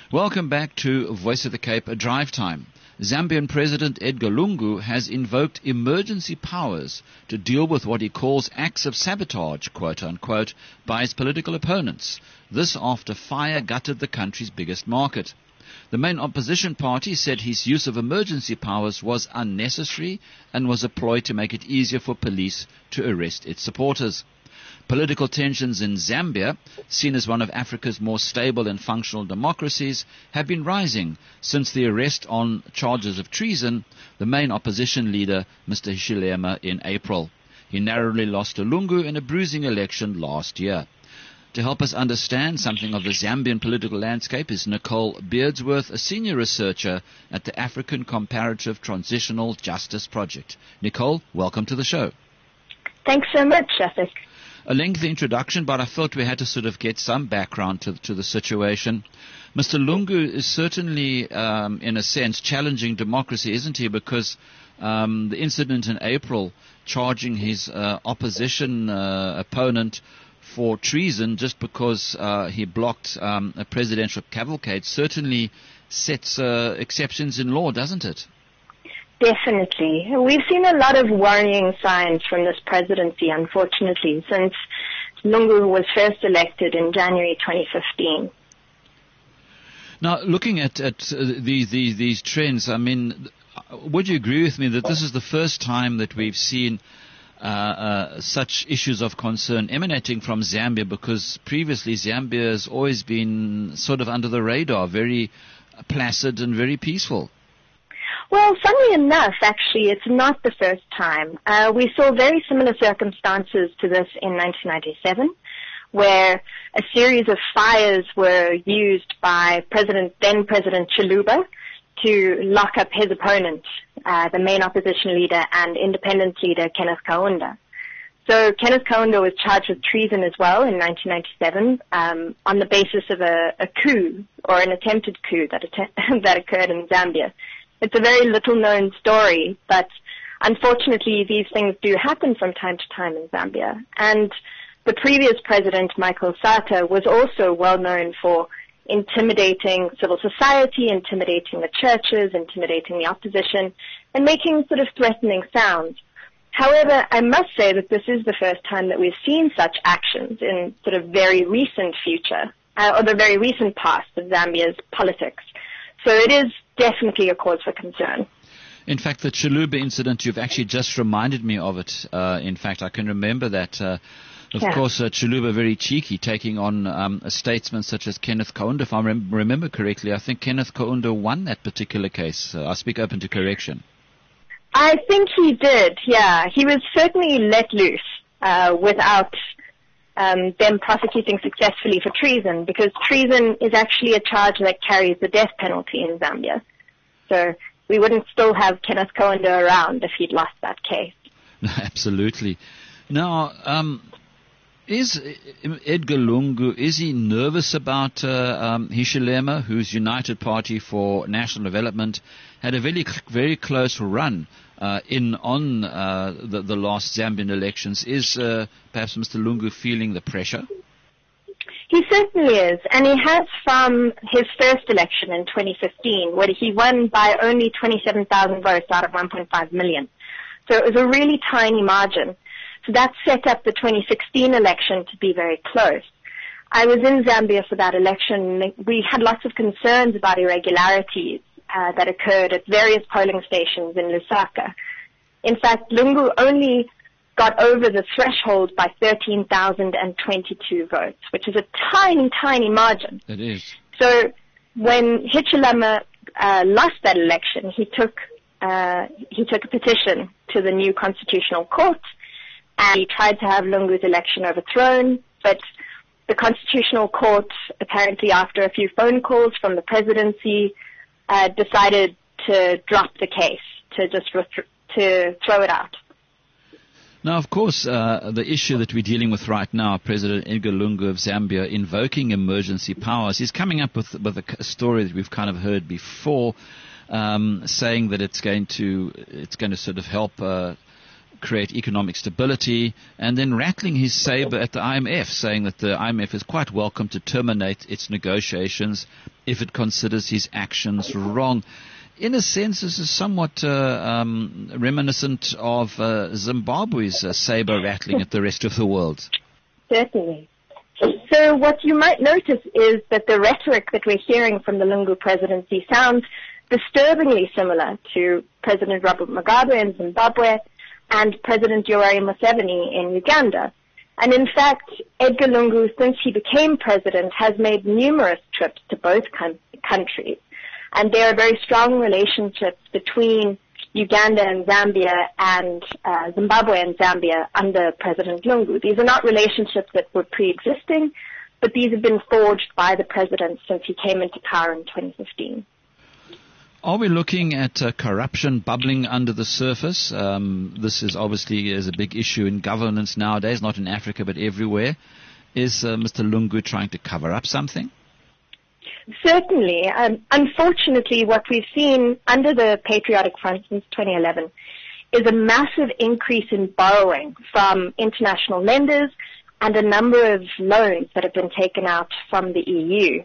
Welcome back to Voice of the Cape, a drive time. Zambian President Edgar Lungu has invoked emergency powers to deal with what he calls acts of sabotage, quote unquote, by his political opponents. This after fire gutted the country's biggest market. The main opposition party said his use of emergency powers was unnecessary and was a ploy to make it easier for police to arrest its supporters. Political tensions in Zambia, seen as one of Africa's more stable and functional democracies, have been rising since the arrest on charges of treason the main opposition leader, Mr. Hichilema, in April. He narrowly lost to Lungu in a bruising election last year. To help us understand something of the Zambian political landscape is Nicole Beardsworth, a senior researcher at the African Comparative Transitional Justice Project. Nicole, welcome to the show. Thanks so much, Shafik. A lengthy introduction, but I thought we had to sort of get some background to the situation. Mr. Lungu is certainly, in a sense, challenging democracy, isn't he? Because the incident in April charging his opposition opponent for treason just because he blocked a presidential cavalcade certainly sets exceptions in law, doesn't it? Definitely. We've seen a lot of worrying signs from this presidency, unfortunately, since Lungu was first elected in January 2015. Now, looking at these trends, I mean, would you agree with me that this is the first time that we've seen such issues of concern emanating from Zambia, because previously Zambia has always been sort of under the radar, very placid and very peaceful? Well, funnily enough, actually, it's not the first time. We saw very similar circumstances to this in 1997, where a series of fires were used by then President Chiluba to lock up his opponent, the main opposition leader and independent leader, Kenneth Kaunda. So Kenneth Kaunda was charged with treason as well in 1997 on the basis of a coup, or an attempted coup that occurred in Zambia. It's a very little-known story, but unfortunately these things do happen from time to time in Zambia. And the previous president, Michael Sata, was also well known for intimidating civil society, intimidating the churches, intimidating the opposition, and making sort of threatening sounds. However, I must say that this is the first time that we've seen such actions in sort of very recent future, or the very recent past of Zambia's politics. So it is definitely a cause for concern. In fact, the Chiluba incident, you've actually just reminded me of it. In fact, I can remember that. Of course, Chiluba very cheeky, taking on a statesman such as Kenneth Kaunda. If I remember correctly, I think Kenneth Kaunda won that particular case. I speak open to correction. I think he did, yeah. He was certainly let loose without them prosecuting successfully for treason, because treason is actually a charge that carries the death penalty in Zambia. So we wouldn't still have Kenneth Kaunda around if he'd lost that case. Absolutely. Now, is Edgar Lungu, is he nervous about Hichilema, whose United Party for National Development had a very close run on the last Zambian elections? Is perhaps Mr. Lungu feeling the pressure? He certainly is, and he has from his first election in 2015, where he won by only 27,000 votes out of 1.5 million. So it was a really tiny margin. So that set up the 2016 election to be very close. I was in Zambia for that election. We had lots of concerns about irregularities that occurred at various polling stations in Lusaka. In fact, Lungu only got over the threshold by 13,022 votes, which is a tiny, tiny margin. It is. So when Hichilema lost that election, he took a petition to the new constitutional court, and he tried to have Lungu's election overthrown, but the constitutional court, apparently after a few phone calls from the presidency, decided to drop the case, to just to throw it out. Now, of course, the issue that we're dealing with right now, President Edgar Lungu of Zambia invoking emergency powers, he's coming up with a story that we've kind of heard before, saying that it's going to sort of help create economic stability, and then rattling his saber at the IMF, saying that the IMF is quite welcome to terminate its negotiations if it considers his actions wrong. In a sense, this is somewhat reminiscent of Zimbabwe's saber rattling at the rest of the world. Certainly. So what you might notice is that the rhetoric that we're hearing from the Lungu presidency sounds disturbingly similar to President Robert Mugabe in Zimbabwe and President Yoweri Museveni in Uganda. And in fact, Edgar Lungu, since he became president, has made numerous trips to both countries. And there are very strong relationships between Uganda and Zambia and Zimbabwe and Zambia under President Lungu. These are not relationships that were pre-existing, but these have been forged by the president since he came into power in 2015. Are we looking at corruption bubbling under the surface? This is obviously a big issue in governance nowadays, not in Africa but everywhere. Is Mr. Lungu trying to cover up something? Certainly. Unfortunately, what we've seen under the Patriotic Front since 2011 is a massive increase in borrowing from international lenders and a number of loans that have been taken out from the EU.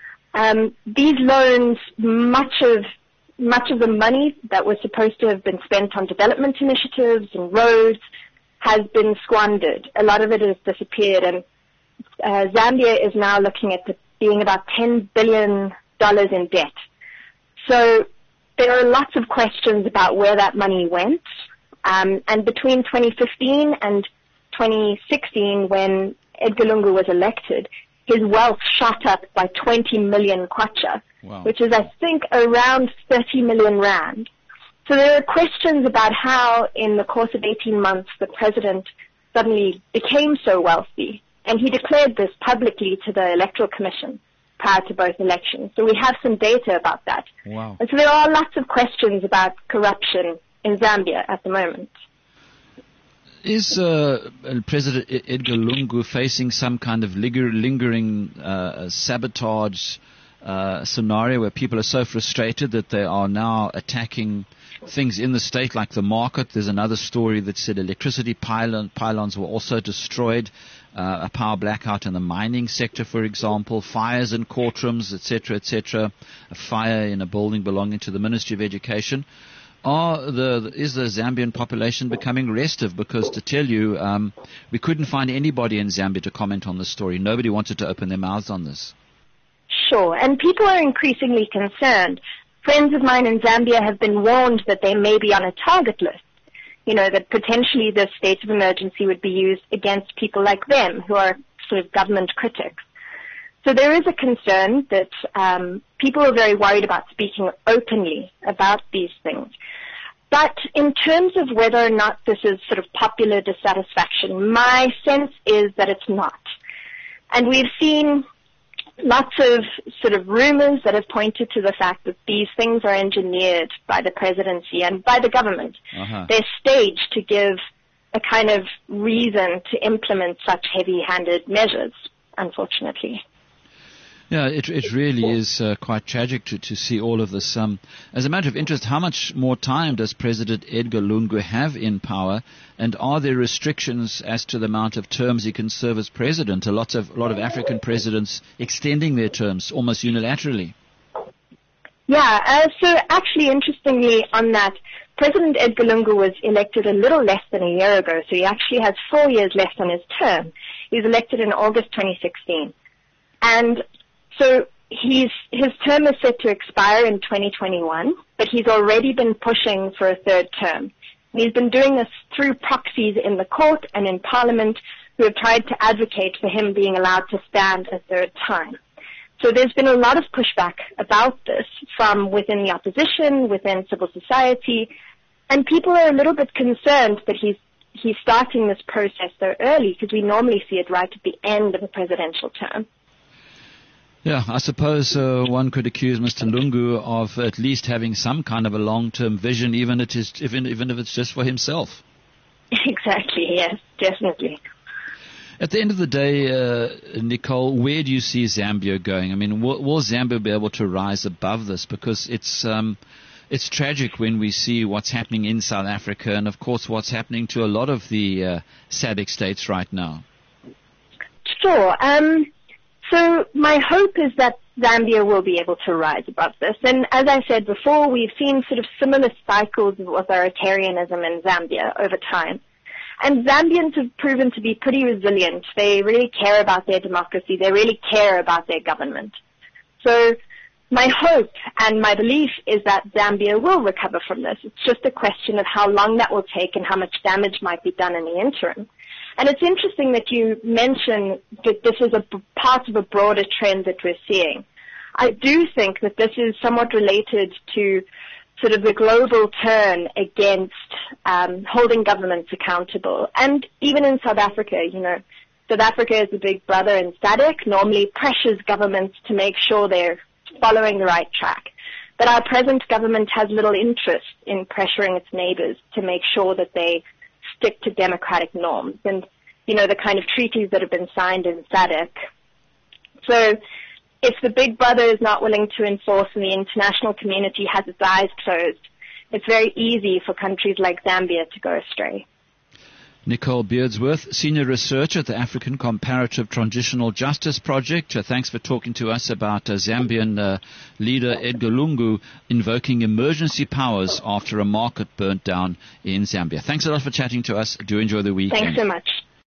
These loans, much of the money that was supposed to have been spent on development initiatives and roads has been squandered. A lot of it has disappeared, and Zambia is now looking at being about $10 billion in debt. So there are lots of questions about where that money went. And between 2015 and 2016, when Edgar Lungu was elected, his wealth shot up by 20 million kwacha, wow, which is, I think, around 30 million rand. So there are questions about how, in the course of 18 months, the president suddenly became so wealthy. And he declared this publicly to the Electoral Commission prior to both elections. So we have some data about that. Wow. And so there are lots of questions about corruption in Zambia at the moment. Is President Edgar Lungu facing some kind of lingering sabotage scenario where people are so frustrated that they are now attacking things in the state like the market? There's another story that said electricity pylons were also destroyed, a power blackout in the mining sector, for example, fires in courtrooms, etc., a fire in a building belonging to the Ministry of Education. Is the Zambian population becoming restive? Because to tell you, we couldn't find anybody in Zambia to comment on this story. Nobody wanted to open their mouths on this. Sure, and people are increasingly concerned. Friends of mine in Zambia have been warned that they may be on a target list. You know, that potentially the state of emergency would be used against people like them who are sort of government critics. So there is a concern that people are very worried about speaking openly about these things. But in terms of whether or not this is sort of popular dissatisfaction, my sense is that it's not. And we've seen lots of sort of rumors that have pointed to the fact that these things are engineered by the presidency and by the government. Uh-huh. They're staged to give a kind of reason to implement such heavy-handed measures, unfortunately. Yeah, it really is quite tragic to see all of this. As a matter of interest, how much more time does President Edgar Lungu have in power, and are there restrictions as to the amount of terms he can serve as president? A lot of African presidents extending their terms almost unilaterally. Yeah, so actually, interestingly on that, President Edgar Lungu was elected a little less than a year ago, so he actually has 4 years left on his term. He was elected in August 2016. And so his term is set to expire in 2021, but he's already been pushing for a third term. And he's been doing this through proxies in the court and in Parliament who have tried to advocate for him being allowed to stand a third time. So there's been a lot of pushback about this from within the opposition, within civil society, and people are a little bit concerned that he's starting this process so early, because we normally see it right at the end of a presidential term. Yeah, I suppose one could accuse Mr. Lungu of at least having some kind of a long-term vision, even if it's just for himself. Exactly, yes, definitely. At the end of the day, Nicole, where do you see Zambia going? I mean, will Zambia be able to rise above this? Because it's It's tragic when we see what's happening in South Africa and, of course, what's happening to a lot of the SADC states right now. Sure. So my hope is that Zambia will be able to rise above this. And as I said before, we've seen sort of similar cycles of authoritarianism in Zambia over time. And Zambians have proven to be pretty resilient. They really care about their democracy. They really care about their government. So my hope and my belief is that Zambia will recover from this. It's just a question of how long that will take and how much damage might be done in the interim. And it's interesting that you mention that this is a part of a broader trend that we're seeing. I do think that this is somewhat related to sort of the global turn against holding governments accountable. And even in South Africa, South Africa is a big brother in SADC, normally pressures governments to make sure they're following the right track. But our present government has little interest in pressuring its neighbors to make sure that they stick to democratic norms and, the kind of treaties that have been signed in SADC. So if the big brother is not willing to enforce and the international community has its eyes closed, it's very easy for countries like Zambia to go astray. Nicole Beardsworth, Senior Researcher at the African Comparative Transitional Justice Project. Thanks for talking to us about Zambian leader Edgar Lungu invoking emergency powers after a market burnt down in Zambia. Thanks a lot for chatting to us. Do enjoy the weekend. Thanks so much.